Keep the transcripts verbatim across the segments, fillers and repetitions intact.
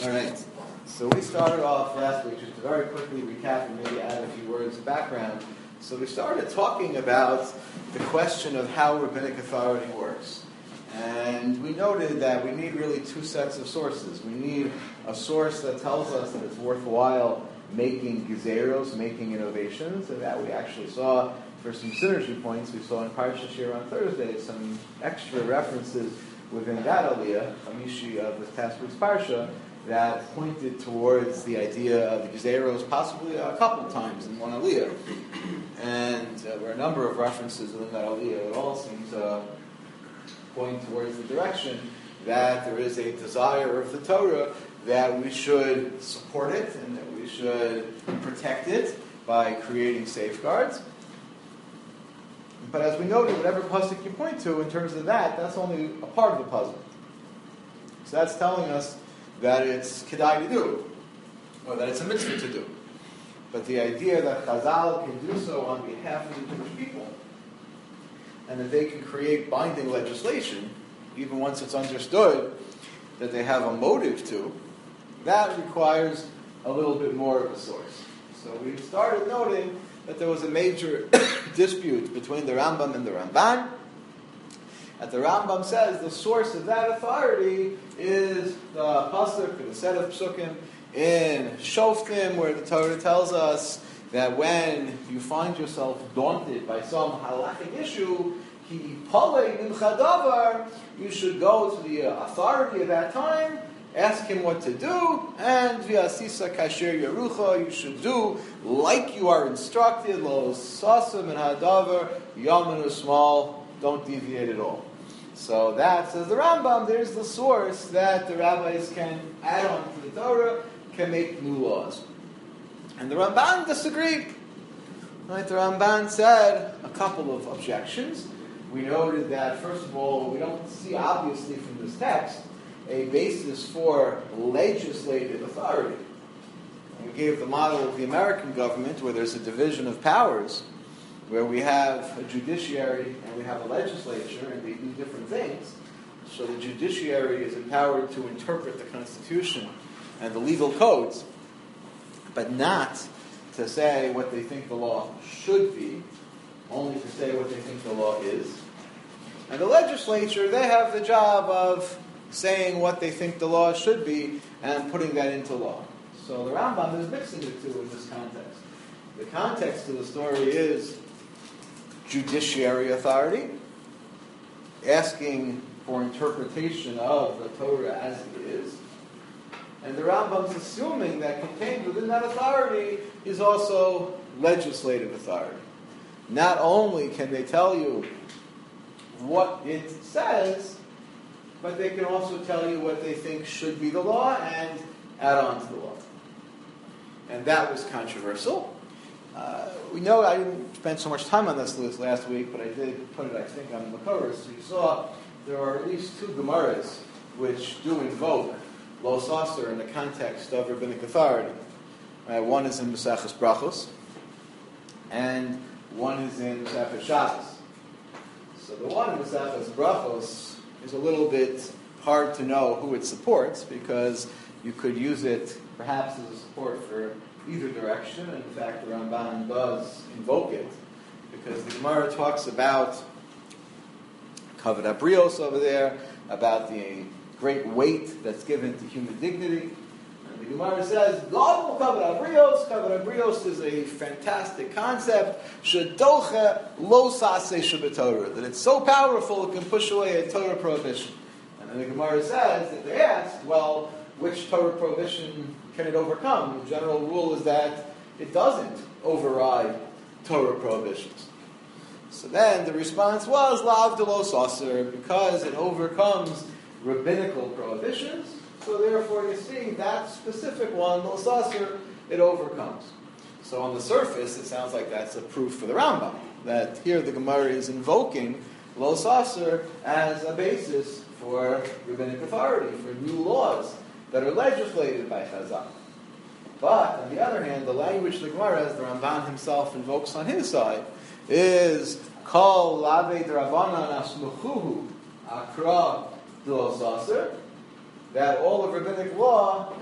All right. So we started off last week, just to very quickly recap and maybe add a few words of background. So we started talking about the question of how rabbinic authority works. And we noted that we need really two sets of sources. We need a source that tells us that it's worthwhile making gezeros, making innovations, and that we actually saw for some synergy points. We saw in Parsha Shir on Thursday some extra references within that aliyah, Hamishi of this past week's Parsha, that pointed towards the idea of gezeros possibly a couple of times in one aliyah. And uh, there were a number of references within that aliyah that all seem to point towards the direction that there is a desire of the Torah that we should support it and that we should protect it by creating safeguards. But as we noted, whatever pasuk you point to in terms of that, that's only a part of the puzzle. So that's telling us that it's kedai to do, or that it's a mitzvah to do. But the idea that Chazal can do so on behalf of the Jewish people, and that they can create binding legislation, even once it's understood that they have a motive to, that requires a little bit more of a source. So we started noting that there was a major dispute between the Rambam and the Ramban. And the Rambam says the source of that authority is the pasuk, or the set of psukim in Shoftim, where the Torah tells us that when you find yourself daunted by some halachic issue, you should go to the authority at that time, ask him what to do, and v'asisa kasher yerucha, you should do like you are instructed, lo sasim and hadavar, yamin small, don't deviate at all. So that, says the Rambam, there's the source that the rabbis can add on to the Torah, can make new laws. And the Ramban disagreed. Right? The Ramban said a couple of objections. We noted that, first of all, we don't see obviously from this text a basis for legislative authority. We gave the model of the American government where there's a division of powers, where we have a judiciary and we have a legislature and they do different things. So the judiciary is empowered to interpret the Constitution and the legal codes, but not to say what they think the law should be, only to say what they think the law is. And the legislature, they have the job of saying what they think the law should be and putting that into law. So the Rambam is mixing the two in this context. The context of the story is judiciary authority, asking for interpretation of the Torah as it is. And the Rambam's assuming that contained within that authority is also legislative authority. Not only can they tell you what it says, but they can also tell you what they think should be the law and add on to the law. And that was controversial. Uh, we know I didn't spend so much time on this list last week, but I did put it, I think, on the Makoros. So you saw there are at least two Gemaras which do invoke Lo Saser in the context of rabbinic authority. Uh, one is in Maseches Brachos, and one is in Maseches Shabbos. So the one in Maseches Brachos is a little bit hard to know who it supports, because you could use it perhaps as a support for either direction. In fact, the Ramban does invoke it, because the Gemara talks about Kavod Abrios over there, about the great weight that's given to human dignity. And the Gemara says, Gadol Kavod Abrios, Kavod Abrios is a fantastic concept, Shedoche lo saseh shebetorah, that it's so powerful it can push away a Torah prohibition. And then the Gemara says that they asked, well, which Torah prohibition can it overcome? The general rule is that it doesn't override Torah prohibitions. So then the response was, Lav de lo saser, because it overcomes rabbinical prohibitions, so therefore you see that specific one, lo saser, it overcomes. So on the surface, it sounds like that's a proof for the Rambam, that here the Gemara is invoking lo saser as a basis for rabbinic authority, for new laws that are legislated by Chazal. But, on the other hand, the language of the Gemara, as the Ramban himself invokes on his side, is Kol Lavei D'Rabbanan Asmuchuhu Akra D'Lo Saser, that all of rabbinic law is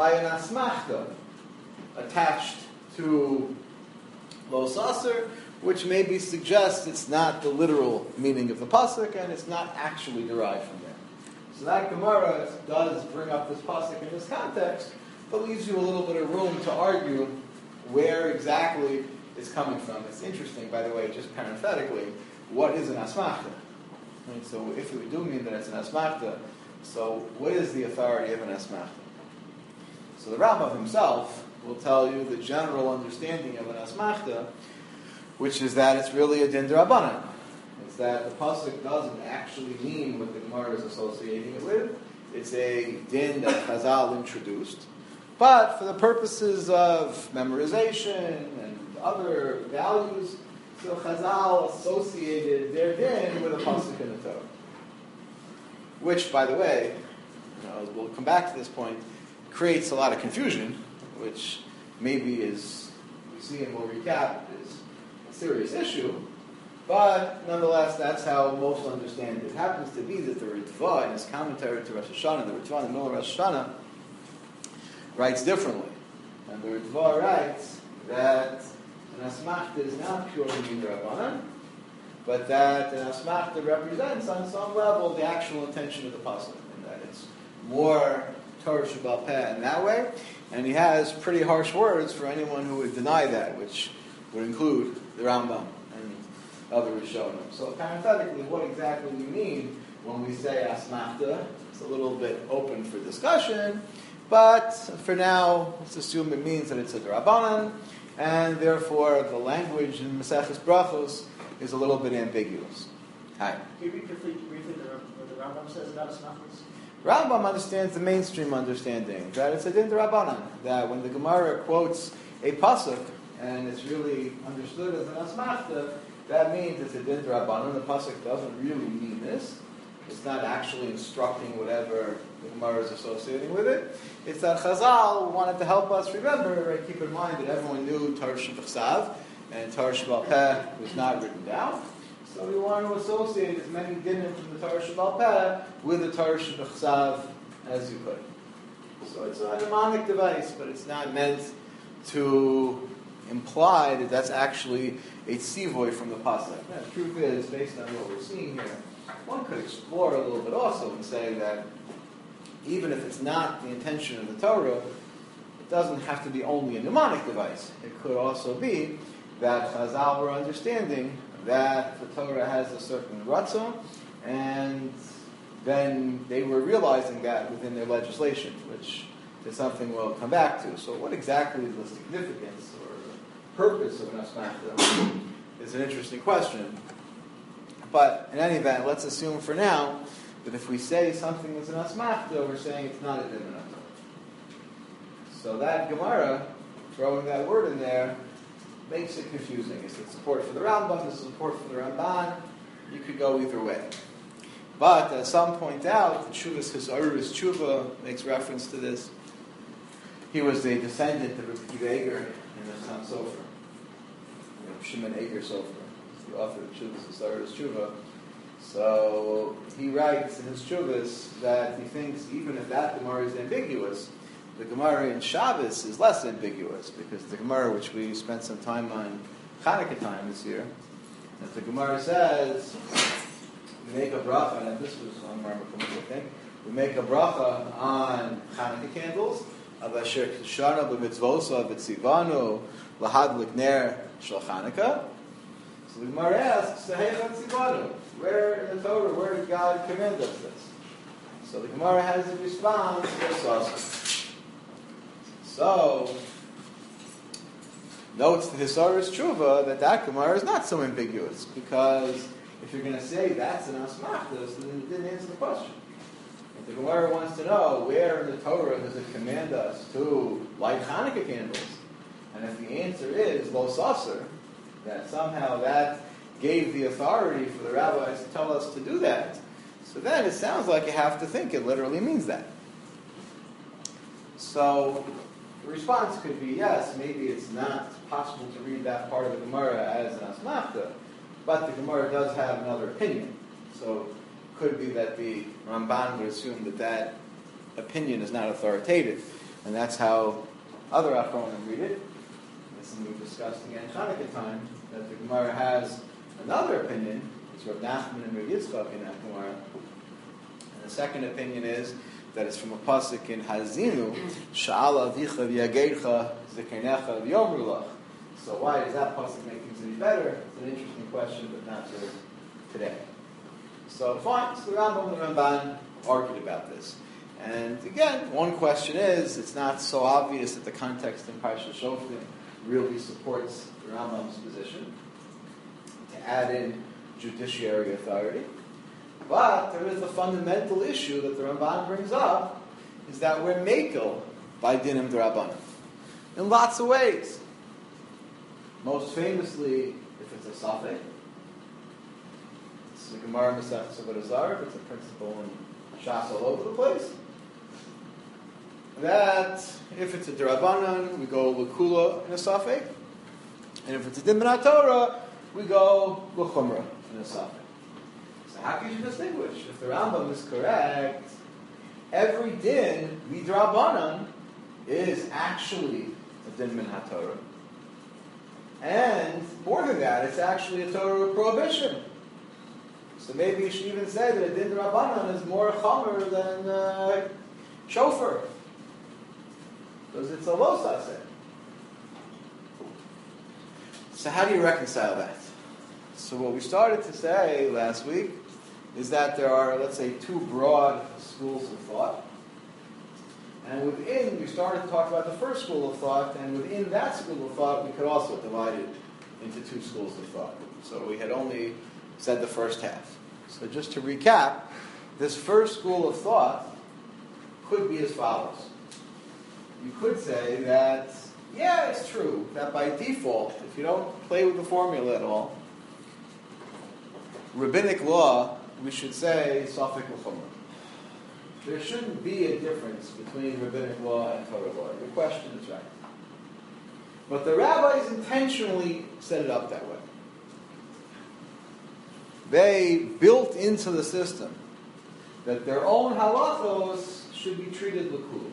by an asmachta attached to Los Aser, which maybe suggests it's not the literal meaning of the pasuk and it's not actually derived from there. So that Gemara does bring up this pasuk in this context, but leaves you a little bit of room to argue where exactly it's coming from. It's interesting, by the way, just parenthetically, what is an asmachta? Right, so if we do mean that it's an asmachta, so what is the authority of an asmachta? So the Rambam himself will tell you the general understanding of an asmachta, which is that it's really a din d'Rabbanan. It's that the pasuk doesn't actually mean what the Gemara is associating it with. It's a din that Chazal introduced. But for the purposes of memorization and other values, so Chazal associated their din with a pasuk in the Torah. Which, by the way, you know, we'll come back to this point, creates a lot of confusion, which maybe is, we see and we'll recap, is a serious issue. But nonetheless, that's how most understand it. It happens to be that the Ritva, in his commentary to Rosh Hashanah, the Ritva in the middle of Rosh Hashanah, writes differently. And the Ritva writes that an asmachta is not purely midrabanan, but that an asmachta represents on some level the actual intention of the pasuk, and that it's more Torah Sheba'al Peh in that way. And he has pretty harsh words for anyone who would deny that, which would include the Rambam and other Rishonim. So parenthetically, what exactly we mean when we say asmachta, it's a little bit open for discussion, but for now, let's assume it means that it's a d'Rabbanan, and therefore the language in Maseches Brachos is a little bit ambiguous. Hi. Can you read briefly, briefly the, what the Rambam says about asmachtas? Rambam understands the mainstream understanding, that it's a din d'Rabbanan, that when the Gemara quotes a pasuk, and it's really understood as an asmachta, that means it's a din d'Rabbanan. The pasuk doesn't really mean this. It's not actually instructing whatever the Gemara is associating with it. It's that Chazal wanted to help us remember, right, keep in mind that everyone knew Torah Shebachsav, and Torah Sheba'al Peh was not written down. So we want to associate as many dinim from the Torah Sheba'al Peh with the Torah Shebachsav as you could. So it's a mnemonic device, but it's not meant to imply that that's actually a tzivoy from the pasuk. The truth is, based on what we're seeing here, one could explore a little bit also and say that even if it's not the intention of the Torah, it doesn't have to be only a mnemonic device. It could also be that Chazal were understanding that the Torah has a certain ratzon, and then they were realizing that within their legislation, which is something we'll come back to. So what exactly is the significance or purpose of an asmachta is an interesting question. But in any event, let's assume for now that if we say something is an asmachta, we're saying it's not a din. So that Gemara, throwing that word in there, makes it confusing. Is it support for the Rambam? Is it support for the Ramban? You could go either way. But as some point out, the Tshuvas Hisaurus Tshuva makes reference to this. He was a descendant of Rabbi Akiva Eiger and his son Sofer. Shimon Eiger Sofer, the author of Tshuvas Hisaurus Tshuva. So he writes in his Tshuvas that he thinks even if that Gemara is ambiguous, the Gemara in Shabbos is less ambiguous, because the Gemara, which we spent some time on Chanukah time this year, that the Gemara says, we make a bracha, and this was on Mar Mekomos, I think, we make a bracha on Chanukah candles, of Asher Kishana b'mitzvosa v'tzivanu lahadlik ner shel Chanukah. So the Gemara asks, where in the Torah, where did God command us this? So the Gemara has a response, it's awesome. So, notes the Hisaurus Tshuva that that Gemara is not so ambiguous, because if you're going to say that's an asmachta, then it didn't answer the question. If the Gemara wants to know where in the Torah does it command us to light Hanukkah candles, and if the answer is Lo Saser, that somehow that gave the authority for the rabbis to tell us to do that, so then it sounds like you have to think it literally means that. So the response could be, yes, maybe it's not possible to read that part of the Gemara as an asmachta, but the Gemara does have another opinion. So it could be that the Ramban would assume that that opinion is not authoritative. And that's how other Achronim read it. That's something we discussed again Chanukah time, that the Gemara has another opinion. It's Rav Nachman and Rav Yitzchak in that Gemara. And the second opinion is that it's from a pasuk in Hazinu, Sha'ala avicha v'yageircha zikanecha v'yomru lach. So why does that pasuk make things any better? It's an interesting question, but not for today. So fine, so the Rambam and the Ramban argued about this. And again, one question is, it's not so obvious that the context in Parsha Shoftim really supports the Rambam's position to add in judiciary authority. But there is a fundamental issue that the Ramban brings up, is that we're mekel by dinim d'Rabbanan in lots of ways. Most famously, if it's a safek, it's the Gemara Masechtas Avodah Zarah, it's a principle in Shas all over the place. That if it's a d'Rabbanan, we go l'kula in a safek, and if it's a din min Torah, we go l'chumra in a safek. So how can you distinguish? If the Rambam is correct, every din d'Rabbanan is actually a din min Torah, and more than that, it's actually a Torah prohibition. So maybe you should even say that a din d'Rabbanan is more chomer than uh, shofar. Because it's a lo saseh. So how do you reconcile that? So what we started to say last week is that there are, let's say, two broad schools of thought. And within, we started to talk about the first school of thought, and within that school of thought, we could also divide it into two schools of thought. So we had only said the first half. So just to recap, this first school of thought could be as follows. You could say that, yeah, it's true, that by default, if you don't play with the formula at all, rabbinic law, we should say, safek l'chumra. There shouldn't be a difference between rabbinic law and Torah law. Your question is right. But the rabbis intentionally set it up that way. They built into the system that their own halachos should be treated l'kula.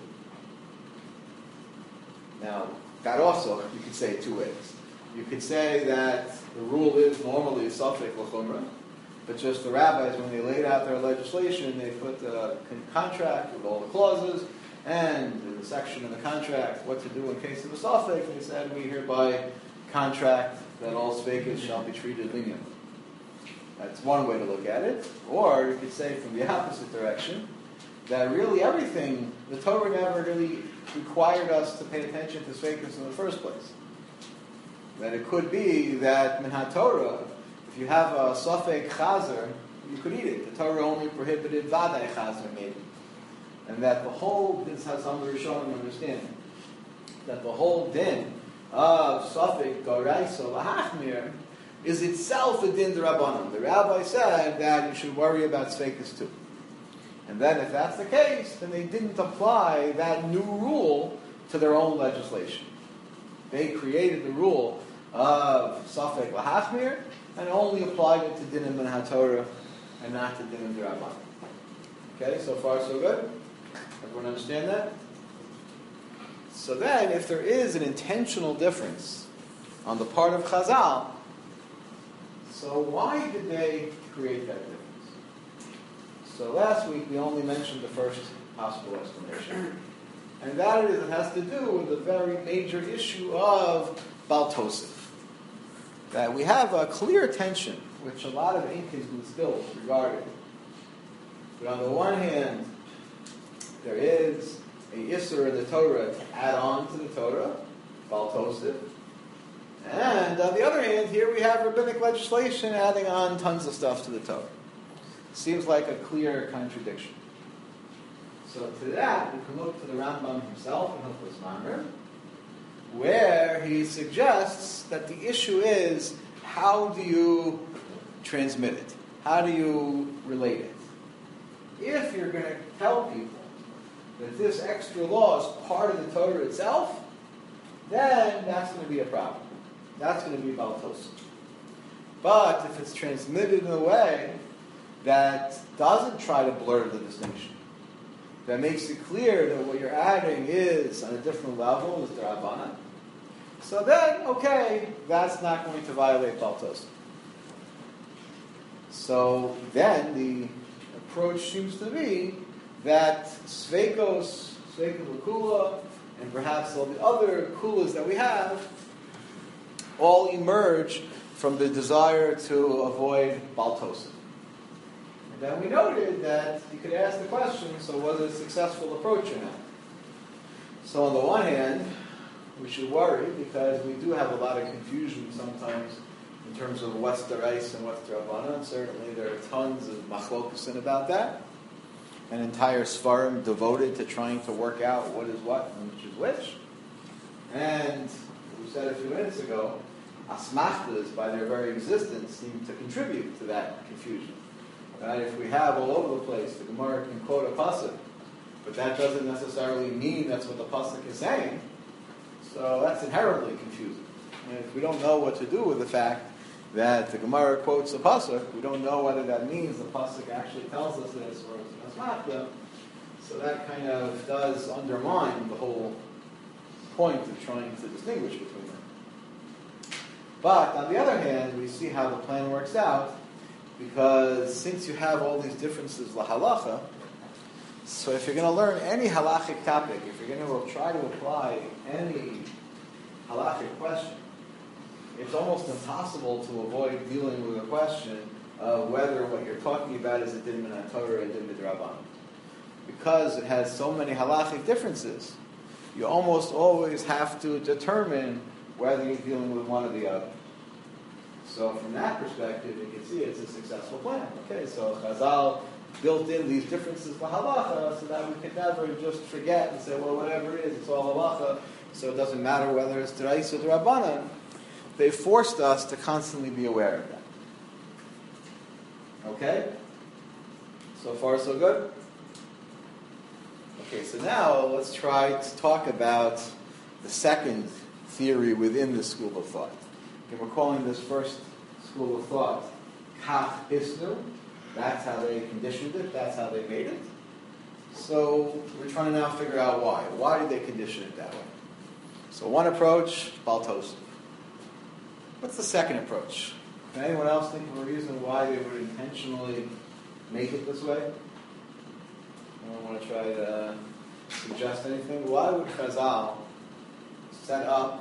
Now, that also, you could say it two ways. You could say that the rule is normally safek l'chumra, but just the rabbis, when they laid out their legislation, they put the contract with all the clauses, and in the section in the contract, what to do in case of a safek, they said, we hereby contract that all sfekos shall be treated leniently. That's one way to look at it. Or you could say from the opposite direction, that really everything, the Torah never really required us to pay attention to sfekos in the first place. That it could be that min HaTorah, if you have a safek chazer, you could eat it. The Torah only prohibited vadai chazer maybe. And that the whole, this has some Rishonim understand, that the whole din of safek goraisa lahachmir is itself a din d'Rabbanan. The rabbi said that you should worry about sfekos too. And then if that's the case, then they didn't apply that new rule to their own legislation. They created the rule of safek lahachmir and only applied it to dinim min HaTorah and not to dinim d'Rabbanan. Okay, so far so good? Everyone understand that? So then, if there is an intentional difference on the part of Chazal, so why did they create that difference? So last week we only mentioned the first possible explanation. And that is, it has to do with the very major issue of Baal Tosef. That we have a clear tension, which a lot of ink has been spilled regarding. But on the one hand, there is a Isser in the Torah to add on to the Torah, Baal Tosef. And on the other hand, here we have rabbinic legislation adding on tons of stuff to the Torah. Seems like a clear contradiction. So to that, we can look to the Rambam himself in Hilchos Mamre, where he suggests that the issue is, how do you transmit it? How do you relate it? If you're going to tell people that this extra law is part of the Torah itself, then that's going to be a problem. That's going to be Baal Tosef. But if it's transmitted in a way that doesn't try to blur the distinction, that makes it clear that what you're adding is on a different level, is the Rabbanan, so then, okay, that's not going to violate Baltos. So then the approach seems to be that Sveikos, Sveikos Kula, and perhaps all the other Kulas that we have all emerge from the desire to avoid Baltos. And then we noted that you could ask the question, so was it a successful approach or not? So on the one hand, we should worry because we do have a lot of confusion sometimes in terms of what's Derais and what's Rabbanan. Certainly there are tons of machlokusin about that. An entire Sfarim devoted to trying to work out what is what and which is which. And we said a few minutes ago, asmachtas, by their very existence, seem to contribute to that confusion. Right? If we have all over the place, the Gemara can quote a pasuk, but that doesn't necessarily mean that's what the pasuk is saying. So that's inherently confusing. And if we don't know what to do with the fact that the Gemara quotes a pasuk, we don't know whether that means the pasuk actually tells us this or it's an asmachta. So that kind of does undermine the whole point of trying to distinguish between them. But on the other hand, we see how the plan works out, because since you have all these differences la halacha, so if you're going to learn any halachic topic, if you're going to try to apply any halachic question, it's almost impossible to avoid dealing with a question of whether what you're talking about is a din min Torah or a din midrabanan. Because it has so many halachic differences, you almost always have to determine whether you're dealing with one or the other. So from that perspective, you can see it's a successful plan. Okay, so Chazal built in these differences for halacha so that we can never just forget and say, well, whatever it is, it's all halacha, so it doesn't matter whether it's Derais or D'Rabbanan. They forced us to constantly be aware of that. Okay? So far, so good? Okay, so now let's try to talk about the second theory within this school of thought. Okay, we're calling this first school of thought Kach Hisnu. That's how they conditioned it. That's how they made it. So we're trying to now figure out why. Why did they condition it that way? So one approach, Baltos. What's the second approach? Can anyone else think of a reason why they would intentionally make it this way? Anyone want to try to suggest anything? Why would Chazal set up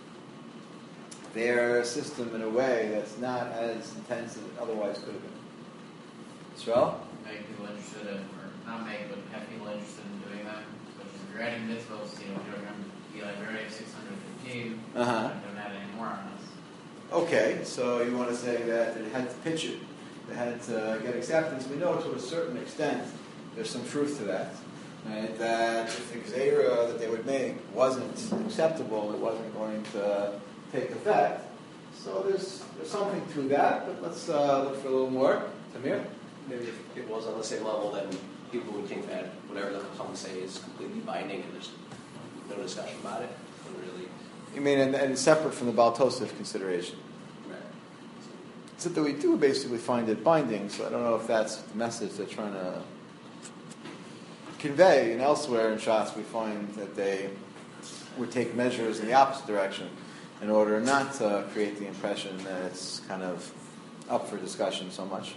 their system in a way that's not as intense as it otherwise could have been? Israel? Make people interested in, or not make, but have people interested in doing that. Which is, if you're adding mitzvahs, you know, if you remember, be like, we're adding six hundred fifteen, uh-huh. don't add any more on us. Okay, so you want to say that it had to pitch it, it had to get acceptance. We know to a certain extent there's some truth to that. Right? That if the Gzeira that they would make wasn't acceptable, it wasn't going to take effect. So there's there's something to that, but let's uh, look for a little more. Tamir? Maybe if it was on the same level, then people would think that whatever the Chacham say is completely binding and there's no discussion about it. Wouldn't really. You mean, and, and separate from the Baltosif consideration? Right. So that we do basically find it binding, so I don't know if that's the message they're trying to convey. And elsewhere in Shas, we find that they would take measures in the opposite direction in order not to create the impression that it's kind of up for discussion so much.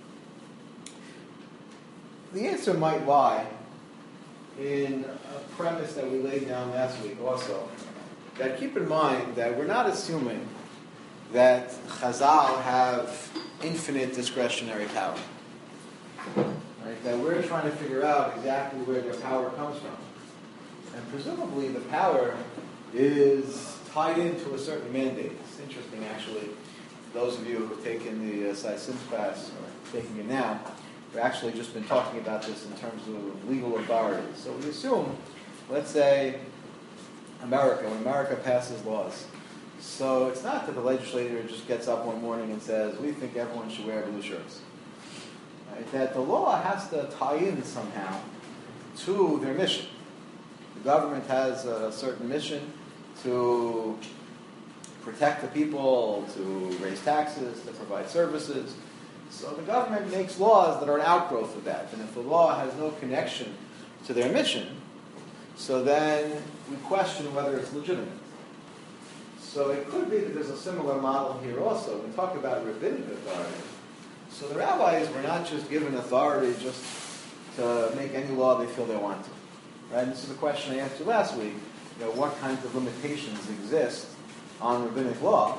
The answer might lie in a premise that we laid down last week also, that keep in mind that we're not assuming that Chazal have infinite discretionary power. Right? That we're trying to figure out exactly where their power comes from. And presumably the power is tied into a certain mandate. It's interesting, actually. Those of you who have taken the uh, Sai-Sim class, or taking it now, we've actually just been talking about this in terms of legal authority. So we assume, let's say, America, when America passes laws. So it's not that the legislator just gets up one morning and says, we think everyone should wear blue shirts. Right? That the law has to tie in somehow to their mission. The government has a certain mission to protect the people, to raise taxes, to provide services. So the government makes laws that are an outgrowth of that. And if the law has no connection to their mission, so then we question whether it's legitimate. So it could be that there's a similar model here also. We talk about rabbinic authority. So the rabbis were not just given authority just to make any law they feel they want to. Right? And this is the question I asked you last week. You know, what kinds of limitations exist on rabbinic law?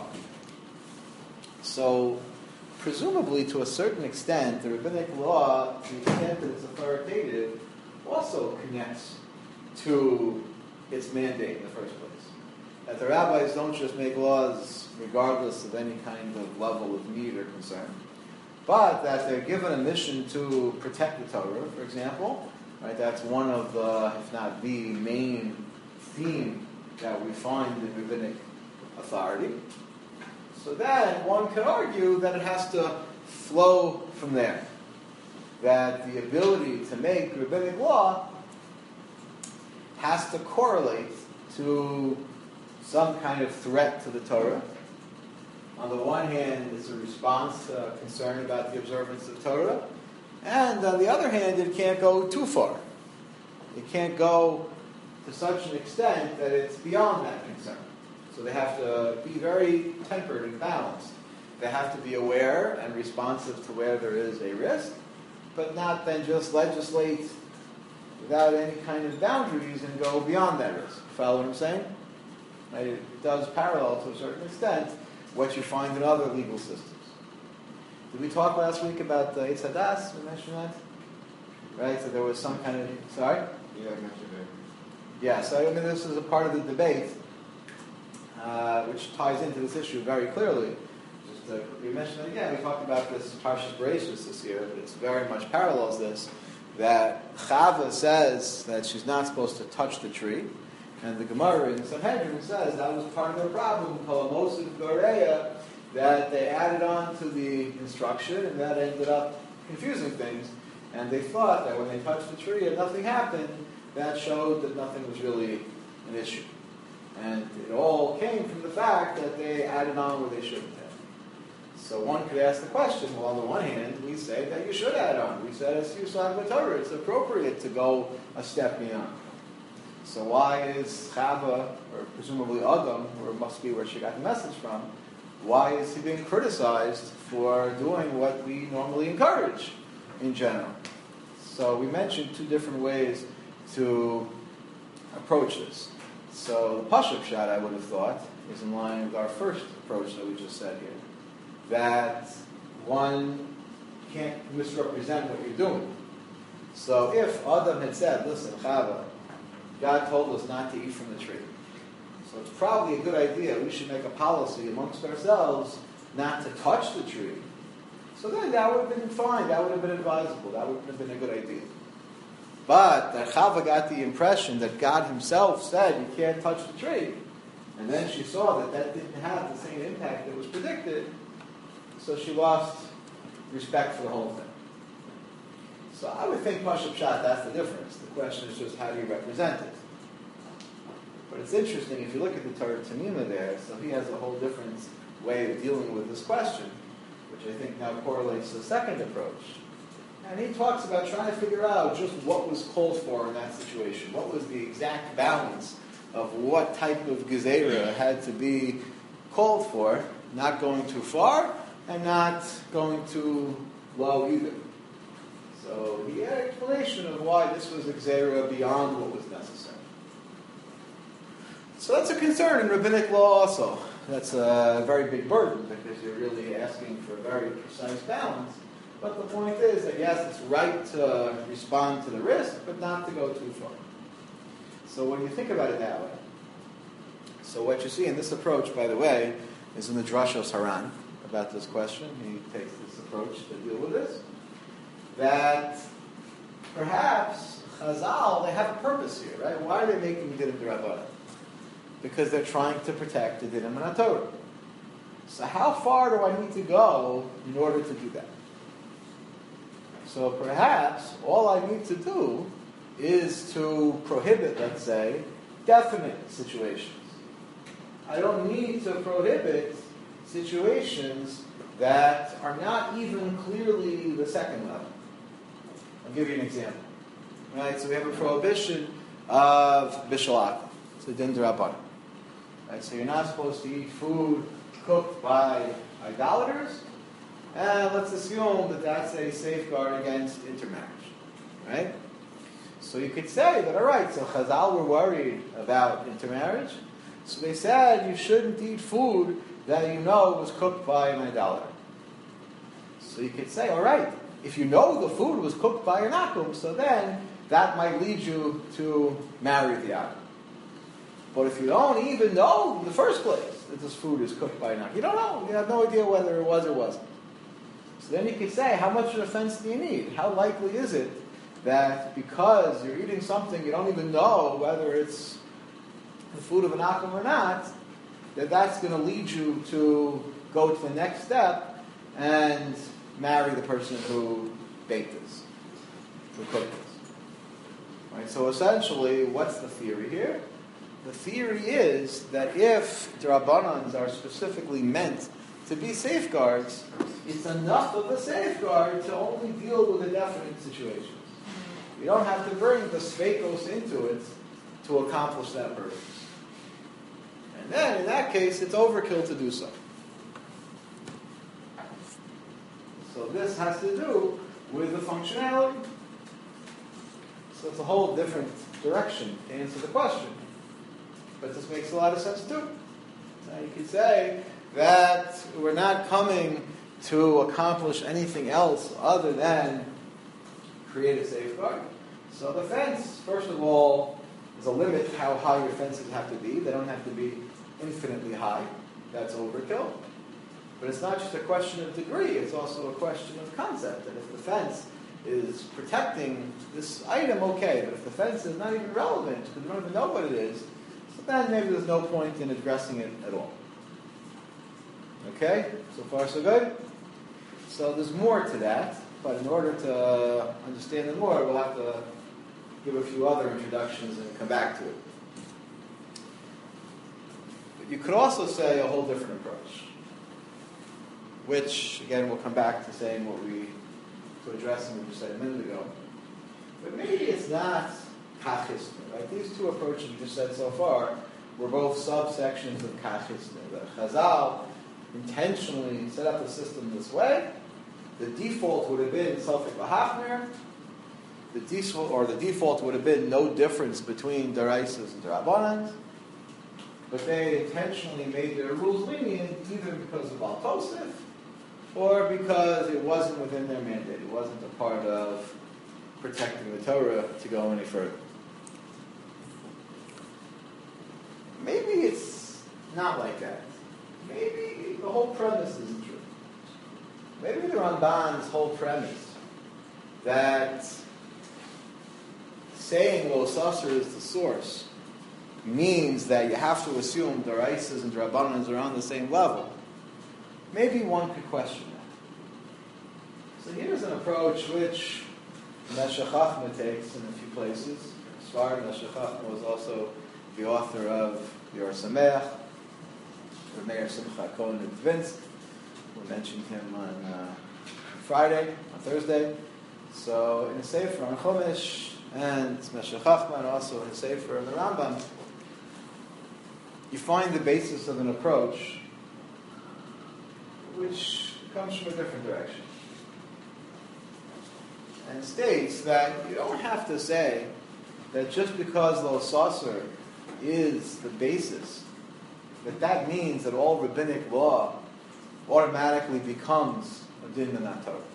So presumably, to a certain extent, the rabbinic law, to the extent that it's authoritative, also connects to its mandate in the first place. That the rabbis don't just make laws regardless of any kind of level of need or concern, but that they're given a mission to protect the Torah, for example. Right? That's one of the, if not the main theme that we find in rabbinic authority. So then one could argue that it has to flow from there. That the ability to make rabbinic law has to correlate to some kind of threat to the Torah. On the one hand, it's a response to a concern about the observance of Torah. And on the other hand, it can't go too far. It can't go to such an extent that it's beyond that concern. So they have to be very tempered and balanced. They have to be aware and responsive to where there is a risk, but not then just legislate without any kind of boundaries and go beyond that risk. Follow what I'm saying? Right? It does parallel to a certain extent what you find in other legal systems. Did we talk last week about the Eitz Hadas? We mentioned that? Right? So there was some kind of... Sorry? Yeah, I mentioned it. Yeah, so I mean this is a part of the debate uh, which ties into this issue very clearly. Just to quickly mention it again, we talked about this Parshas Bereishis this year, but it's very much parallels this, that Chava says that she's not supposed to touch the tree, and the Gemara in Sanhedrin says that was part of their problem, called Mosif Goreya, that they added on to the instruction, and that ended up confusing things. And they thought that when they touched the tree and nothing happened, that showed that nothing was really an issue. And it all came from the fact that they added on where they shouldn't have. So one could ask the question, well, on the one hand, we say that you should add on. We said, as you saw in the Torah, it's appropriate to go a step beyond. So why is Chava, or presumably Adam, or it must be where she got the message from, why is he being criticized for doing what we normally encourage in general? So we mentioned two different ways to approach this. So the Pashup shot, I would have thought, is in line with our first approach that we just said here. That one can't misrepresent what you're doing. So if Adam had said, listen, Chava, God told us not to eat from the tree. So it's probably a good idea. We should make a policy amongst ourselves not to touch the tree. So then that would have been fine. That would have been advisable. That would have been a good idea. But that Chava got the impression that God himself said you can't touch the tree. And then she saw that that didn't have the same impact that was predicted. So she lost respect for the whole thing. So I would think Pashup Pshat, that's the difference. The question is just how do you represent it? But it's interesting, if you look at the Torah Tanima there, so he has a whole different way of dealing with this question, which I think now correlates to the second approach. And he talks about trying to figure out just what was called for in that situation. What was the exact balance of what type of gezerah had to be called for, not going too far and not going too low either. So he had an explanation of why this was a gezerah beyond what was necessary. So that's a concern in rabbinic law also. That's a very big burden because you're really asking for a very precise balance. But the point is that yes, it's right to respond to the risk, but not to go too far. So when you think about it that way, so what you see in this approach, by the way, is in the Drashos Haran about this question. He takes this approach to deal with this. That perhaps Chazal, they have a purpose here, right? Why are they making Dinim D'Rabbanan? Because they're trying to protect the Dinim and HaTorah. So how far do I need to go in order to do that? So perhaps all I need to do is to prohibit, let's say, definite situations. I don't need to prohibit situations that are not even clearly the second level. I'll give you an example. Right? So we have a prohibition of bishul akum. It's a din d'rabbanan. Right? So you're not supposed to eat food cooked by idolaters, and let's assume that that's a safeguard against intermarriage. Right? So you could say that, all right, so Chazal were worried about intermarriage, so they said you shouldn't eat food that you know was cooked by an idolater. So you could say, all right, if you know the food was cooked by an akum, so then that might lead you to marry the akum. But if you don't even know in the first place that this food is cooked by an akum, you don't know, you have no idea whether it was or wasn't. So then you could say, how much of a offense do you need? How likely is it that because you're eating something you don't even know whether it's the food of an akum or not, that that's going to lead you to go to the next step and marry the person who baked this, who cooked this. Right? So essentially, what's the theory here? The theory is that if drabbanans are specifically meant to be safeguards, it's enough of a safeguard to only deal with a definite situation. You don't have to bring the sfeikos into it to accomplish that purpose. And then, in that case, it's overkill to do so. So this has to do with the functionality. So it's a whole different direction to answer the question. But this makes a lot of sense too. Now you could say that we're not coming to accomplish anything else other than create a safeguard. So the fence, first of all, is a limit how high your fences have to be. They don't have to be infinitely high. That's overkill. But it's not just a question of degree, it's also a question of concept. And if the fence is protecting this item, okay, but if the fence is not even relevant, because we don't even know what it is, so then maybe there's no point in addressing it at all. Okay? So far so good? So there's more to that, but in order to understand it more, we'll have to give a few other introductions and come back to it. But you could also say a whole different approach, which, again, we'll come back to saying what we, to addressing what we said a minute ago. But maybe it's not kachisna, right? These two approaches we just said so far were both subsections of kachisna. The Chazal intentionally set up the system this way. The default would have been Sofik Bahafner. The default, or the default would have been no difference between Daraisas and Darabanans. But they intentionally made their rules lenient either because of Al Tosef or because it wasn't within their mandate. It wasn't a part of protecting the Torah to go any further. Maybe it's not like that. Maybe the whole premise isn't true. Maybe the Ramban's whole premise that saying Lo Sasser is the source means that you have to assume Daraisas and Drabanans are on the same level. Maybe one could question that. So here's an approach which Meshech Chochmah takes in a few places. Sfard Meshech Chochmah was also the author of Yor Sameach, the Meir Simcha Cohen of Dvinsk. We mentioned him on uh, Friday, on Thursday. So in the Sefer on Chumash, and Meshech Chochmah, and also in the Sefer and the Rambam, you find the basis of an approach which comes from a different direction. And states that you don't have to say that just because Lo Sasser is the basis, that that means that all rabbinic law automatically becomes a din minat Torah.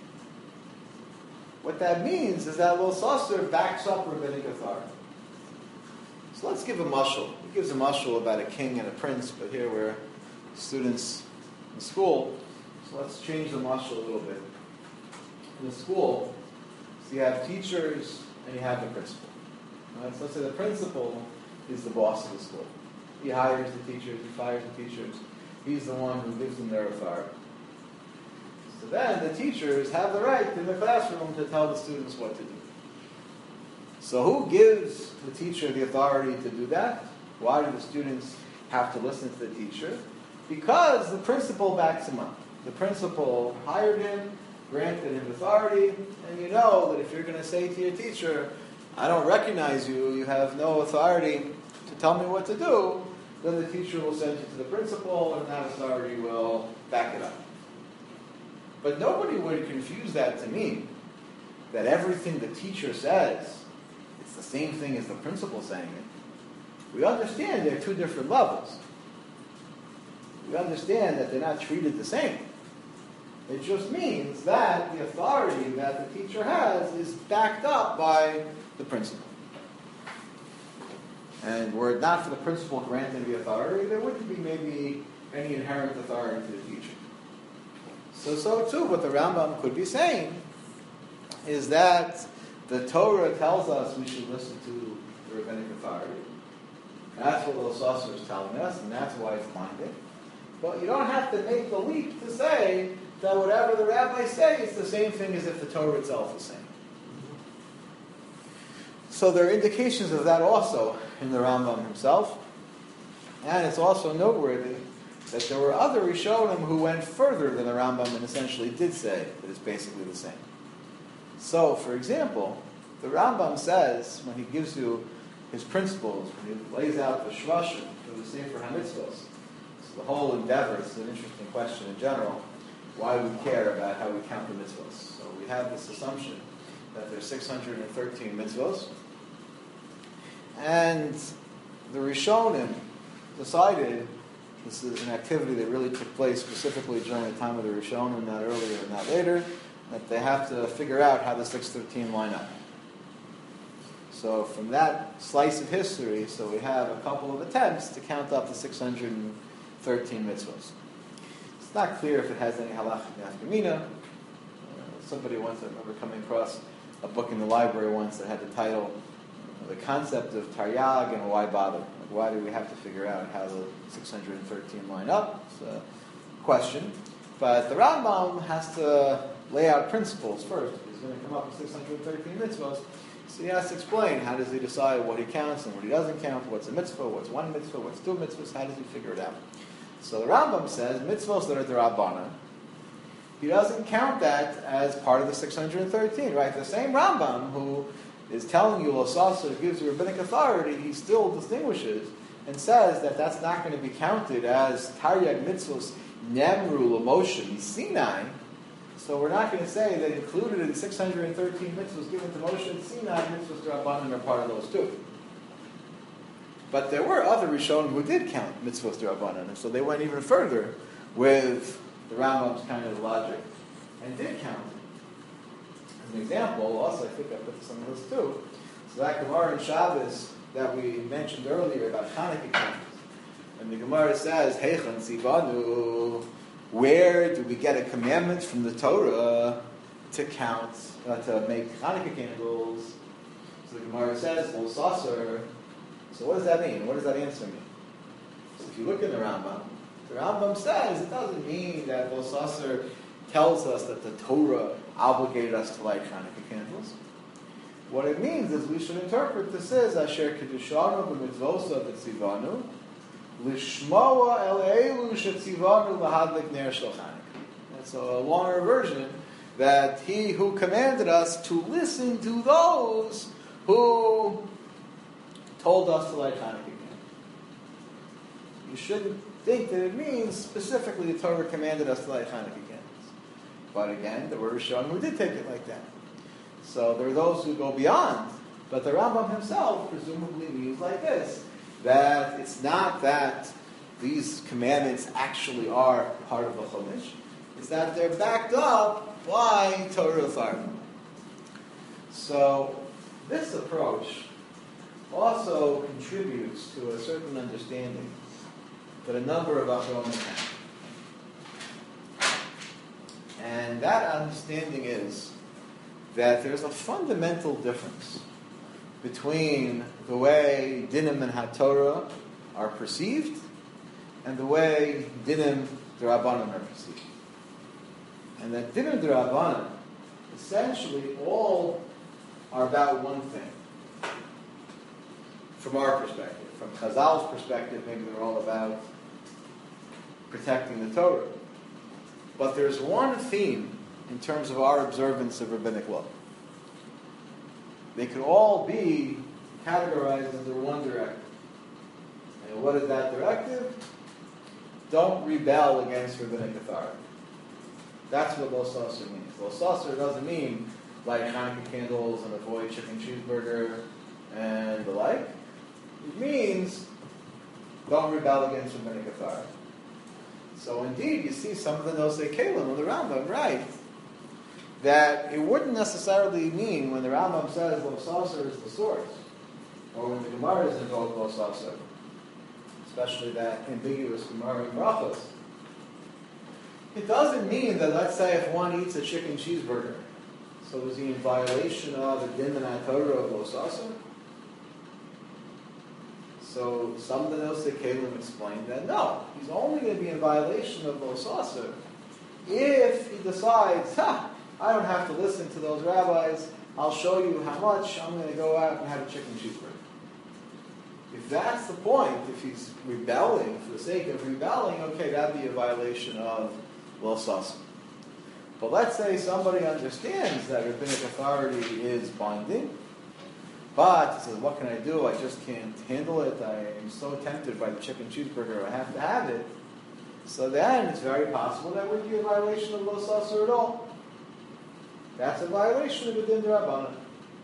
What that means is that Lo Sasser backs up rabbinic authority. So let's give a mashal. He gives a mashal about a king and a prince, but here we're students in school, so let's change the mashal a little bit. In the school, so you have teachers and you have the principal. Right? So let's say the principal is the boss of the school. He hires the teachers, he fires the teachers. He's the one who gives them their authority. So then the teachers have the right in the classroom to tell the students what to do. So who gives the teacher the authority to do that? Why do the students have to listen to the teacher? Because the principal backs him up. The principal hired him, granted him authority, and you know that if you're going to say to your teacher, I don't recognize you, you have no authority to tell me what to do, then the teacher will send you to the principal, and that authority will back it up. But nobody would confuse that to mean that everything the teacher says, it's the same thing as the principal saying it. We understand they're two different levels. We understand that they're not treated the same. It just means that the authority that the teacher has is backed up by the principal. And were it not for the principal granting the authority, there wouldn't be maybe any inherent authority to the teacher. So, so too, what the Rambam could be saying is that the Torah tells us we should listen to the rabbinic authority. That's what Lo Sasser is telling us, and that's why it's binding. But you don't have to make the leap to say that whatever the rabbis say is the same thing as if the Torah itself is saying. So there are indications of that also in the Rambam himself. And it's also noteworthy that there were other Rishonim who went further than the Rambam and essentially did say that it's basically the same. So, for example, the Rambam says, when he gives you his principles, when he lays out the Shvashim for the Sefer HaMitzvos, so the whole endeavor, it's an interesting question in general, why we care about how we count the mitzvos. So we have this assumption that there's six hundred thirteen mitzvos, and the Rishonim decided, this is an activity that really took place specifically during the time of the Rishonim, not earlier and not later, that they have to figure out how the six thirteen line up. So from that slice of history, so we have a couple of attempts to count up the six hundred thirteen mitzvos. It's not clear if it has any halachic nafkamina. Uh, somebody once, I remember coming across a book in the library once that had the title, uh, The Concept of Taryag and Why Bother? Like, why do we have to figure out how the six hundred thirteen line up? It's a question. But the Rambam has to lay out principles first. He's going to come up with six hundred thirteen mitzvahs. So he has to explain how does he decide what he counts and what he doesn't count, what's a mitzvah, what's one mitzvah, what's two mitzvahs, how does he figure it out? So the Rambam says mitzvahs that are derabbanan, he doesn't count that as part of the six hundred thirteen, right? The same Rambam who is telling you Lo Sasser gives you rabbinic authority, he still distinguishes and says that that's not going to be counted as Taryag mitzvahs Nemru L'Moshe Sinai. So we're not going to say that included in six hundred thirteen mitzvahs given to Moshe and Sinai, mitzvahs derabbanan are part of those too. But there were other Rishonim who did count mitzvahs derabbanan, and so they went even further with the Rambam's kind of logic and did count it. As an example, also I think I put this on the list too, so that Gemara in Shabbos that we mentioned earlier about Chanukah candles. And the Gemara says, Heichan Sivanu, where do we get a commandment from the Torah to count, uh, to make Chanukah candles? So the Gemara says, Lo Sasser. So what does that mean? What does that answer mean? So if you look in the Rambam, the Rambam says it doesn't mean that Lo Sasser tells us that the Torah obligated us to light Chanukah candles. What it means is we should interpret this as Asher Kedushanu b'mitzvosa v'tzivanu Lishmoa el elu shetzivanu lahadlik ner shel Chanukah. That's a longer version, that he who commanded us to listen to those who told us to light Chanukah candles. You shouldn't think that it means specifically the Torah commanded us to light Chanukah candles. But again, there were Rishonim who did take it like that. So there are those who go beyond. But the Rambam himself presumably means like this, that it's not that these commandments actually are part of the Chumash. It's that they're backed up by Torah authority. So this approach also contributes to a certain understanding that a number of Achronim have. And that understanding is that there's a fundamental difference between the way Dinim and HaTorah are perceived and the way Dinim D'Rabbanan are perceived. And that Dinim D'Rabbanan essentially all are about one thing. From our perspective. From Chazal's perspective, maybe they're all about protecting the Torah. But there's one theme in terms of our observance of rabbinic law. they could all be categorized under one directive. And what is that directive? Don't rebel against rabbinic authority. That's what Lo Saser means. Lo Saser doesn't mean light Hanukkah candles and avoid chicken cheeseburger and the like. It means don't rebel against rabbinic authority. So indeed, you see some of the Nosei Kalim on the Rambam, right? That it wouldn't necessarily mean when the Rambam says Lo Saser is the source, or when the Gemara is invoked Lo Saser, especially that ambiguous Gemara in Brachos. It doesn't mean that, let's say, if one eats a chicken cheeseburger, so is he in violation of the Din and Torah of Lo Saser? So some of the Nosei Kalim explained that no, he's only going to be in violation of Lo Saser if he decides, ha, I don't have to listen to those rabbis, I'll show you how much, I'm going to go out and have a chicken cheeseburger. If that's the point, if he's rebelling for the sake of rebelling, okay, that'd be a violation of Lo Saser. But let's say somebody understands that rabbinic authority is binding, but he says, what can I do? I just can't handle it. I am so tempted by the chicken cheeseburger, I have to have it. So then it's very possible that would be a violation of Lo Saser at all. That's a violation of the Din D'Rabbanan.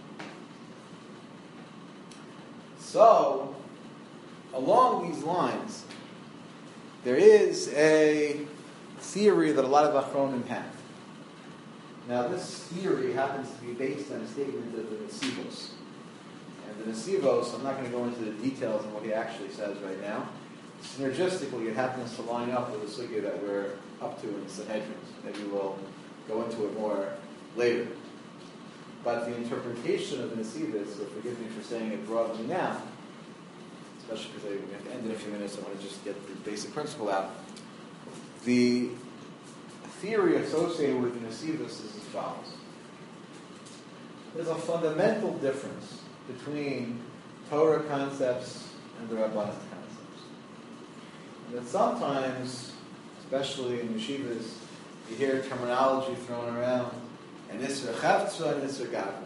So, along these lines, there is a theory that a lot of Achronim have. Now, this theory happens to be based on a statement of the Nesivos. And the Nesivos, I'm not going to go into the details of what he actually says right now. Synergistically, it happens to line up with the sugya that we're up to in Sanhedrin. Maybe we'll go into it more later. But the interpretation of the Nesivos, so forgive me for saying it broadly now, especially because we have to end in a few minutes, I want to just get the basic principle out. The theory associated with the Nesivos is as follows. There's a fundamental difference between Torah concepts and the Rabbanan concepts. And that sometimes, especially in yeshivas, you hear terminology thrown around, and Isra Chavtza and Isra Gavra.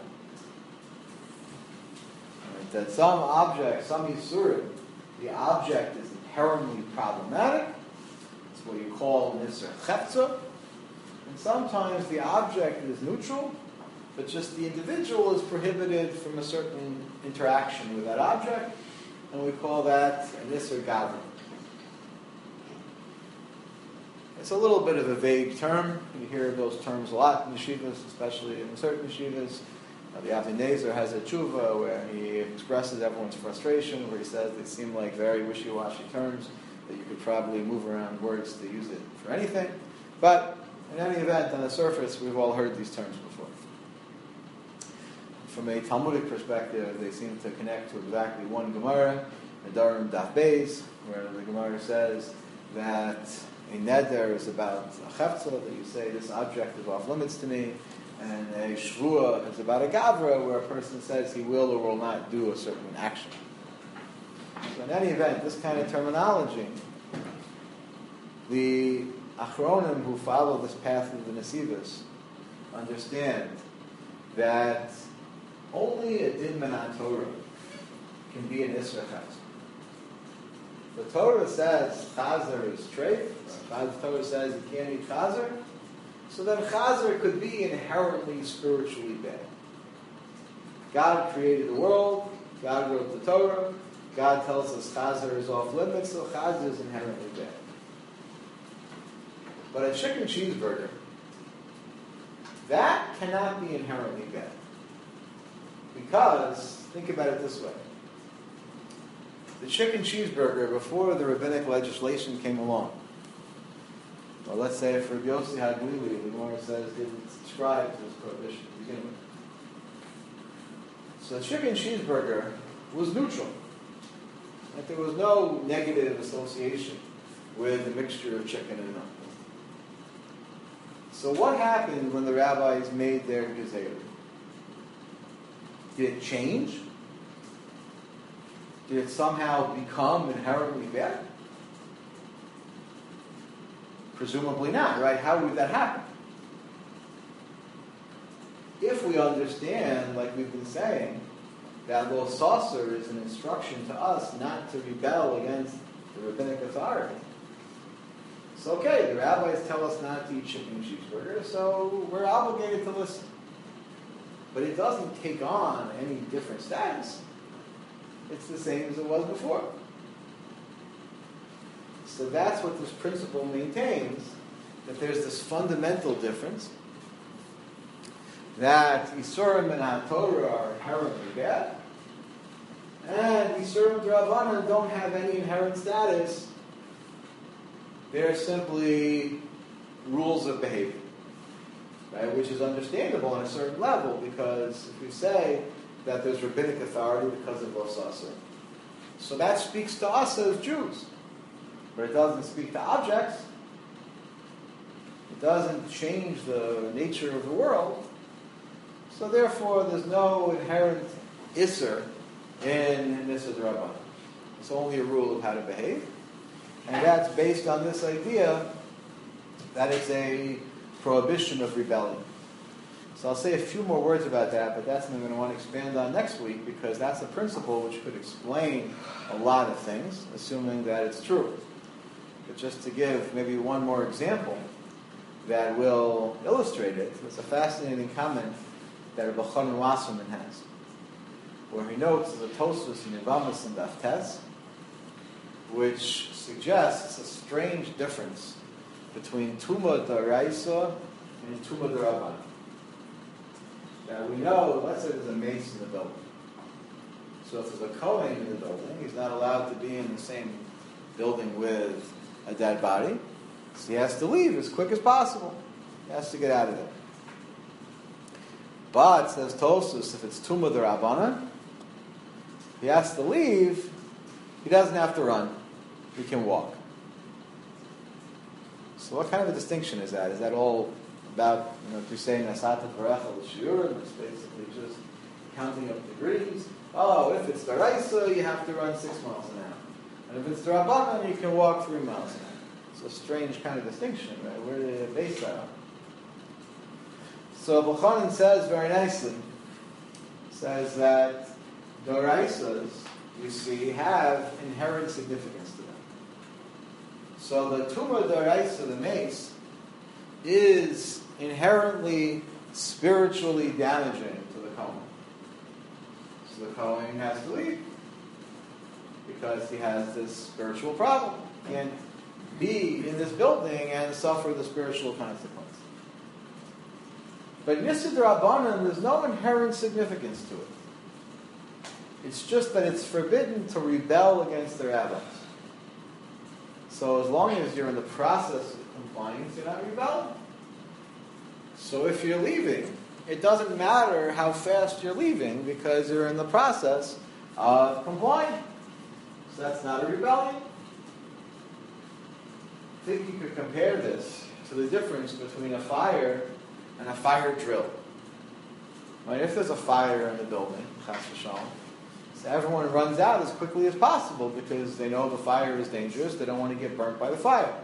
That some object, some Yisurim, the object is inherently problematic. It's what you call an Isra Chavtza. And sometimes the object is neutral, but just the individual is prohibited from a certain interaction with that object, and we call that an Isra Gavra. It's a little bit of a vague term. You hear those terms a lot in yeshivas, especially in certain yeshivas. Uh, the Avi Nezer has a tshuva where he expresses everyone's frustration, where he says they seem like very wishy-washy terms, that you could probably move around words to use it for anything. But in any event, on the surface, we've all heard these terms before. From a Talmudic perspective, they seem to connect to exactly one Gemara, Nedarim Daf Beis, where the Gemara says that a neder is about a chavtza, that you say this object is off limits to me, and a shvua is about a gavra, where a person says he will or will not do a certain action. So in any event, this kind of terminology, the Achronim who follow this path of the Nesivos understand that only a din min Torah can be an Isra Chavtza. The Torah says chazer is treif. The Torah says you can't eat chazer. So then chazer could be inherently spiritually bad. God created the world. God wrote the Torah. God tells us chazer is off limits, so chazer is inherently bad. But a chicken cheeseburger, that cannot be inherently bad. Because, think about it this way. The chicken cheeseburger, before the rabbinic legislation came along, well, let's say for Yossi Haglili, the Gemara says didn't subscribe to this prohibition to begin with. So the chicken cheeseburger was neutral. Like there was no negative association with the mixture of chicken and milk. So what happened when the rabbis made their gezerah? Did it change? Did it somehow become inherently bad? Presumably not, right? How would that happen? if we understand, like we've been saying, that Lo Saucer is an instruction to us not to rebel against the rabbinic authority. So okay, the rabbis tell us not to eat chicken and cheeseburger, so we're obligated to listen. But it doesn't take on any different status. It's the same as it was before. So that's what this principle maintains, that there's this fundamental difference, that Isurim and HaTorah are inherently bad, and Isurim D'Rabbanan don't have any inherent status. They're simply rules of behavior, right? Which is understandable on a certain level, because if we say that there's rabbinic authority because of Lo Saucer, so that speaks to us as Jews, but it doesn't speak to objects. It doesn't change the nature of the world. So therefore, there's no inherent Isser in Nissa D'Rabbanan. It's only a rule of how to behave. And that's based on this idea that it's a prohibition of rebellion. So I'll say a few more words about that, but that's something I'm going to want to expand on next week, because that's a principle which could explain a lot of things, assuming that it's true. But just to give maybe one more example that will illustrate it, it's a fascinating comment that Rabbi Chanan Wasserman has, where he notes the Tosfos in Yevamos and Daf Tes, which suggests a strange difference between Tumah D'Oraisa and Tumah D'Rabbanan. Now we know, let's say there's a mace in the building. So if there's a Kohen in the building, he's not allowed to be in the same building with a dead body. So he has to leave as quick as possible. He has to get out of there. But, says Tosfos, if it's Tumah D'Rabbanan, he has to leave, he doesn't have to run. He can walk. So what kind of a distinction is that? Is that all about, you know, to say Nasata Parechel Shiur, it's basically just counting up degrees? Oh, if it's D'Oraisa, you have to run six miles an hour. And if it's D'Rabbanan, you can walk three miles an hour. It's a strange kind of distinction, right? Where did it base that on? So Buchanan says very nicely, says that D'Oraisas, you see, have inherent significance to them. So the Tumah D'Oraisa, the mace, is inherently spiritually damaging to the Kohen. So the Kohen has to leave because he has this spiritual problem. He can't be in this building and suffer the spiritual consequence. But Nissa D'Rabbanan, there's no inherent significance to it. It's just that it's forbidden to rebel against the rabbis. So as long as you're in the process of compliance, you're not rebelling. So if you're leaving, it doesn't matter how fast you're leaving because you're in the process of complying. So that's not a rebellion. I think you could compare this to the difference between a fire and a fire drill. Right? If there's a fire in the building, chas v'shalom, so everyone runs out as quickly as possible because they know the fire is dangerous. They don't want to get burnt by the fire.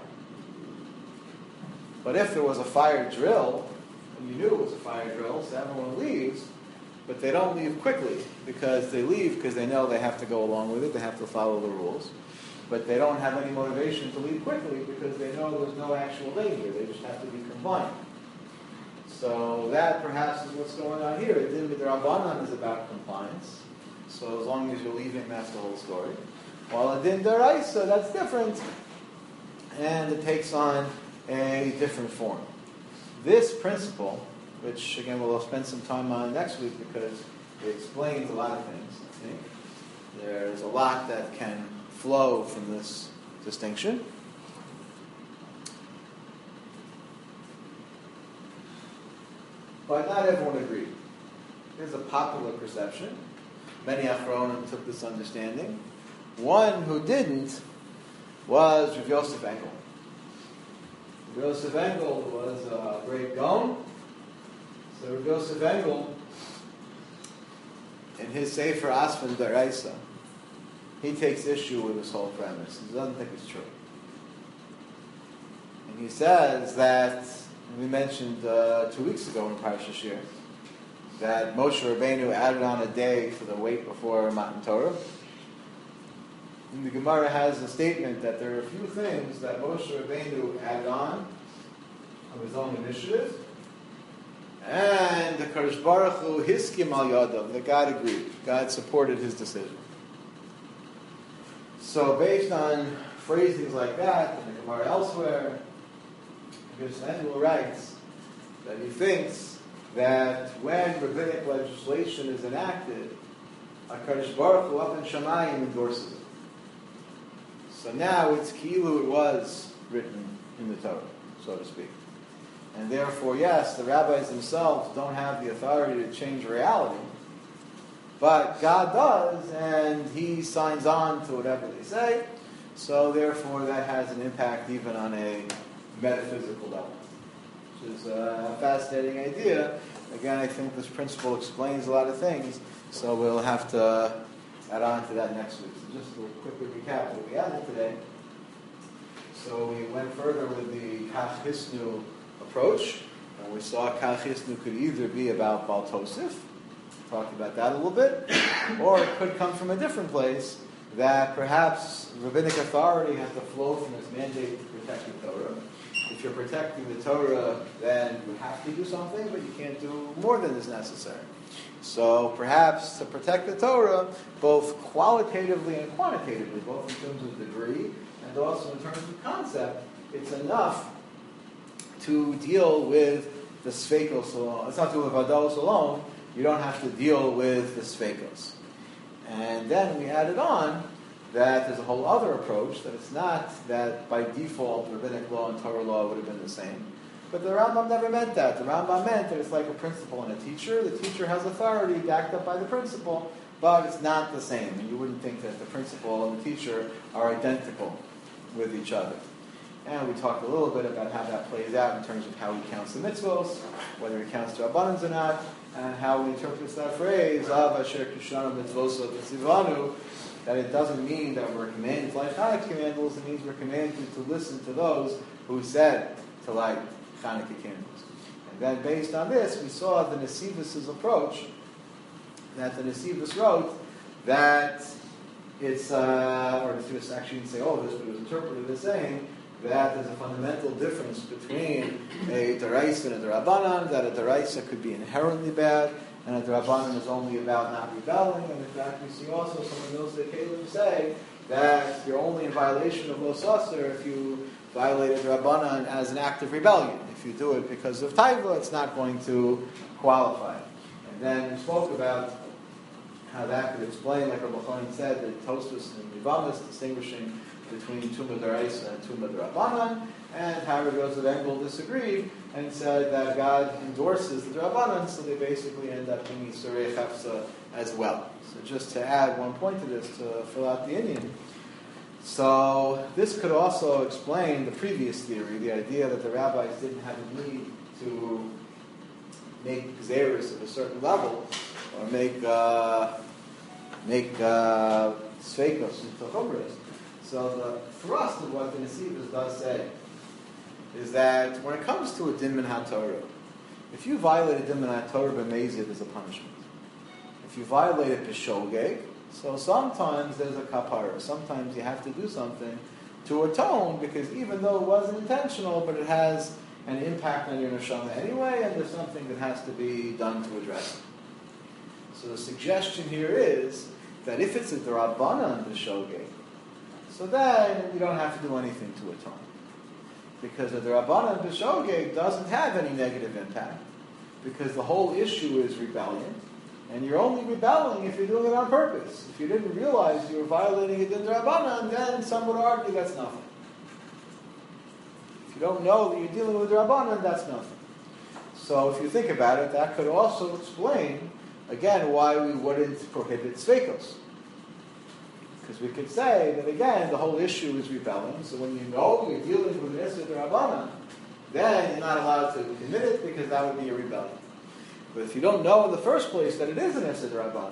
But if there was a fire drill, and you knew it was a fire drill, so everyone leaves, but they don't leave quickly because they leave because they know they have to go along with it. They have to follow the rules. But they don't have any motivation to leave quickly because they know there's no actual danger. They just have to be compliant. So that perhaps is what's going on here. Din D'Rabbanan is about compliance. So as long as you're leaving, that's the whole story. While a Din D'Oraisa, that's different. And it takes on a different form. This principle, which again we'll spend some time on next week because it explains a lot of things, I think. There's a lot that can flow from this distinction. But not everyone agreed. There's a popular perception. Many Achronim took this understanding. One who didn't was Rav Yosef Engel. Rav Yosef Engel was a great Gaon. So Rav Yosef Engel, in his Sefer Asfin D'Oraisa, he takes issue with this whole premise. He doesn't think it's true. And he says that, we mentioned uh, two weeks ago in Parashas Shir, that Moshe Rabbeinu added on a day for the wait before Matan Torah. And the Gemara has a statement that there are a few things that Moshe Rabbeinu added on of his own initiative, and the Kadosh Baruch Hu hiskim al yadav, that God agreed, God supported his decision. So based on phrasings like that, in the Gemara elsewhere, Gendel writes that he thinks that when rabbinic legislation is enacted, HaKadosh Baruch Hu up in Shamayim endorses it. So now it's kilu it was written in the Torah, so to speak. And therefore, yes, the rabbis themselves don't have the authority to change reality, but God does, and he signs on to whatever they say. So therefore, that has an impact even on a metaphysical level, which is a fascinating idea. Again, I think this principle explains a lot of things, so we'll have to add on to that next week. So just to quickly recap what we added today. So we went further with the Kach Hisnu approach, and we saw Kach Hisnu could either be about Baal Tosif, talked about that a little bit, or it could come from a different place, that perhaps rabbinic authority has to flow from its mandate to protect the Torah. If you're protecting the Torah, then you have to do something, but you can't do more than is necessary. So perhaps to protect the Torah, both qualitatively and quantitatively, both in terms of degree and also in terms of concept, it's enough to deal with the sfeikos alone. It's not to deal with vados alone. You don't have to deal with the sfeikos. And then we added on that there's a whole other approach, that it's not that by default rabbinic law and Torah law would have been the same. But the Rambam never meant that. The Rambam meant that it's like a principal and a teacher. The teacher has authority backed up by the principal, but it's not the same. And you wouldn't think that the principal and the teacher are identical with each other. And we talked a little bit about how that plays out in terms of how he counts the mitzvos, whether he counts the Rabbanans or not, and how he interprets that phrase, Av Asher Kishana Mitzvoso V'Tzivanu, that it doesn't mean that we're commanded to light Hanukkah candles, it means we're commanded to listen to those who said to light Hanukkah candles. And then based on this, we saw the Nesivus' approach, that the Nesivus wrote that it's, uh, or Nesivus actually didn't say all of this, but it was interpreted as saying that there's a fundamental difference between a Daraisa and a Darabanan, that a Daraisa could be inherently bad, and a Darabanan is only about not rebelling. And in fact, we see also some of those that Kalim say that you're only in violation of Lo Sasser if you violate a Darabanan as an act of rebellion. If you do it because of Taiva, it's not going to qualify. And then we spoke about how that could explain, like Rabbi Chanan said, that Tosfos and Yivamis distinguishing between Tumah D'Oraisa and Tumah D'Rabbanan, and how Rabbi Yosef Engel disagreed and said that God endorses the D'Rabbanan, so they basically end up being Yisurei Chafsa as well. So just to add one point to this, to fill out the Indian. So this could also explain the previous theory, the idea that the rabbis didn't have a need to make Xeris at a certain level, or make uh, make uh, Sveikos into Chumras. So the thrust of what the Nesivus does say is that when it comes to a Din Min HaTorah, if you violate a Din Min HaTorah b'mezid, there's a punishment. If you violate it b'shogeg, so sometimes there's a kapara. Sometimes you have to do something to atone, because even though it wasn't intentional, but it has an impact on your neshama anyway, and there's something that has to be done to address it. So the suggestion here is that if it's a D'Rabbanan b'shogeg, so then you don't have to do anything to atone. Because the D'Rabbanan b'shogeg doesn't have any negative impact. Because the whole issue is rebellion. And you're only rebelling if you're doing it on purpose. If you didn't realize you were violating it in D'Rabbanan, then some would argue that's nothing. If you don't know that you're dealing with D'Rabbanan, that's nothing. So if you think about it, that could also explain, again, why we wouldn't prohibit Sveikos. Because we could say that, again, the whole issue is rebelling. So when you know you're dealing with an Issa D'Rabbanan, then you're not allowed to commit it, because that would be a rebellion. But if you don't know in the first place that it is an Issa D'Rabbanan,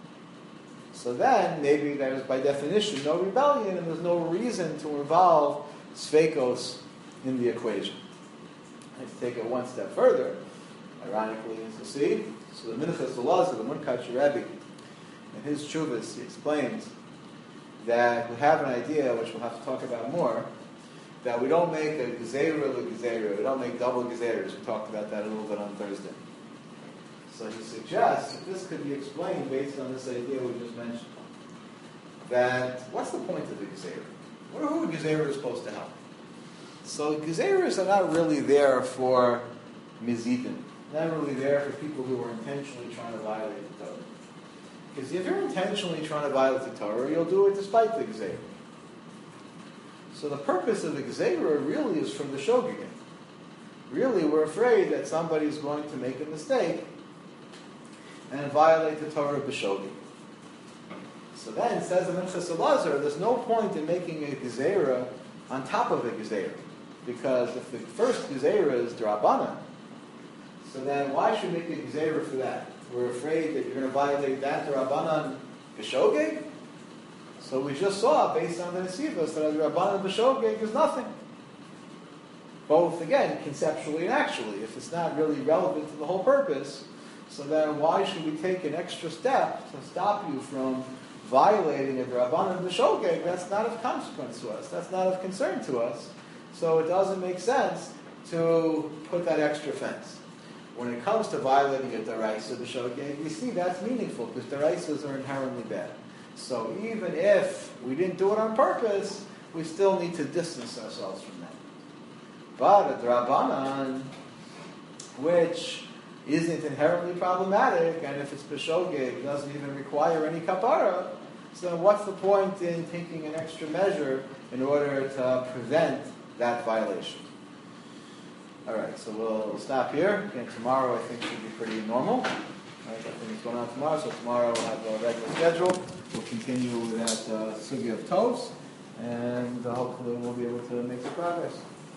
so then maybe there's by definition no rebellion, and there's no reason to involve Sveikos in the equation. And to take it one step further, ironically, as you see, So the Minchas Elazar, the Munkach Rebbe, in his Chuvas, he explains that we have an idea, which we'll have to talk about more, that we don't make a Gezerah or Gezerah, we don't make double Gezerahs. We talked about that a little bit on Thursday. So he suggests that this could be explained based on this idea we just mentioned. That, what's the point of the Gezerah? What are who Gezerah is supposed to help? So Gezerahs are not really there for Mizidim. Not really there for people who are intentionally trying to violate the Torah. Because if you're intentionally trying to violate the Torah, you'll do it despite the Gezerah. So the purpose of the Gezerah really is from the Shogegin. Really, we're afraid that somebody is going to make a mistake and violate the Torah b'shogeg. So then, says the Minchas Elazar, there's no point in making a Gezerah on top of a Gezerah. Because if the first Gezerah is D'Rabbanan, so then why should we make a Gezerah for that? We're afraid that you're going to violate that D'Rabbanan b'shogeg? So we just saw, based on the Nesivos, that D'Rabbanan b'shogeg is nothing. Both, again, conceptually and actually. If it's not really relevant to the whole purpose, so then why should we take an extra step to stop you from violating a D'Rabbanan b'shogeg? That's not of consequence to us. That's not of concern to us. So it doesn't make sense to put that extra fence. When it comes to violating a D'Oraisa b'shogeg, we see that's meaningful because D'Oraisas are inherently bad. So even if we didn't do it on purpose, we still need to distance ourselves from that. But a D'Rabbanan, which isn't inherently problematic, and if it's b'shogeg, doesn't even require any kapara, so what's the point in taking an extra measure in order to prevent that violation? All right, so we'll, we'll stop here. Again, tomorrow I think should be pretty normal. All right, nothing's going on tomorrow, so tomorrow we'll have a regular schedule. We'll continue with that uh, sugi of tovs, and uh, hopefully we'll be able to make some progress.